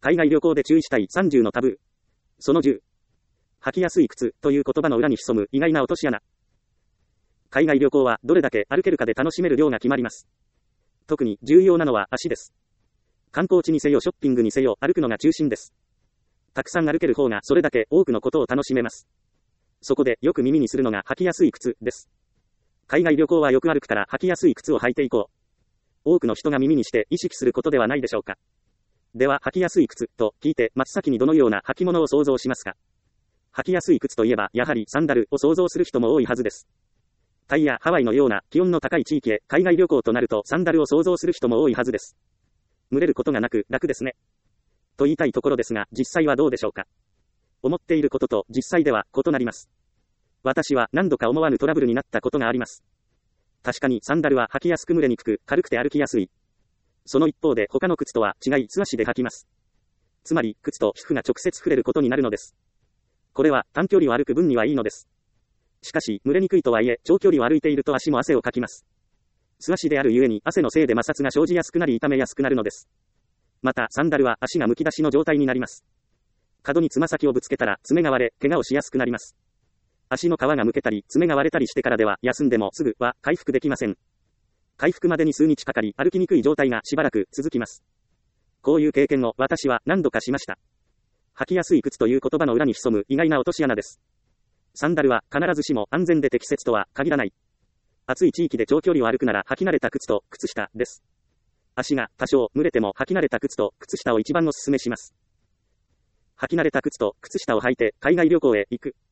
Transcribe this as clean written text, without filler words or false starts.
海外旅行で注意したい30のタブー。その10。履きやすい靴という言葉の裏に潜む意外な落とし穴。海外旅行はどれだけ歩けるかで楽しめる量が決まります。特に重要なのは足です。観光地にせよショッピングにせよ歩くのが中心です。たくさん歩ける方がそれだけ多くのことを楽しめます。そこでよく耳にするのが履きやすい靴です。海外旅行はよく歩くから履きやすい靴を履いていこう。多くの人が耳にして意識することではないでしょうか。では履きやすい靴と聞いて真っ先にどのような履物を想像しますか。履きやすい靴といえばやはりサンダルを想像する人も多いはずです。タイやハワイのような気温の高い地域へ海外旅行となるとサンダルを想像する人も多いはずです。蒸れることがなく楽ですね。と言いたいところですが実際はどうでしょうか。思っていることと実際では異なります。私は何度か思わぬトラブルになったことがあります。確かにサンダルは履きやすく蒸れにくく軽くて歩きやすい。その一方で他の靴とは違い素足で履きます。つまり靴と皮膚が直接触れることになるのです。これは短距離を歩く分にはいいのです。しかし蒸れにくいとはいえ長距離を歩いていると足も汗をかきます。素足であるゆえに汗のせいで摩擦が生じやすくなり痛めやすくなるのです。またサンダルは足がむき出しの状態になります。角につま先をぶつけたら爪が割れ怪我をしやすくなります。足の皮がむけたり爪が割れたりしてからでは休んでもすぐは回復できません。回復までに数日かかり歩きにくい状態がしばらく続きます。こういう経験を私は何度かしました。履きやすい靴という言葉の裏に潜む意外な落とし穴です。サンダルは必ずしも安全で適切とは限らない。暑い地域で長距離を歩くなら履き慣れた靴と靴下です。足が多少蒸れても履き慣れた靴と靴下を一番おすすめします。履き慣れた靴と靴下を履いて海外旅行へ行く。